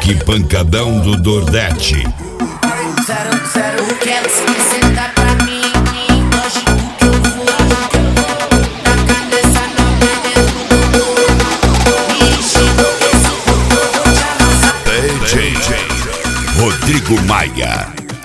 Reboque pancadão do Nordeste. 00 quero se sentar pra mim. Lógico que eu vou tacar nessa nova dentro do gol. Ixi, esse povo eu vou te amassar. DJ Rodrigo Maia.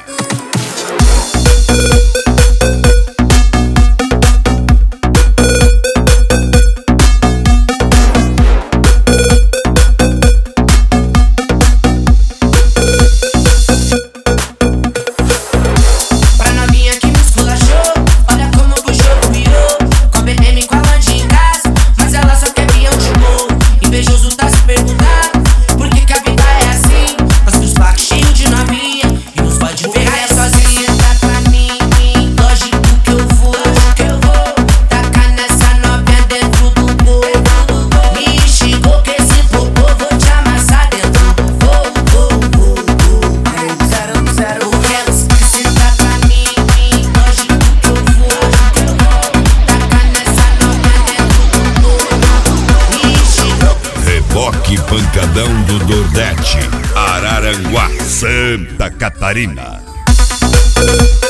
Reboque pancadão do Nordeste, Araranguá, Santa Catarina.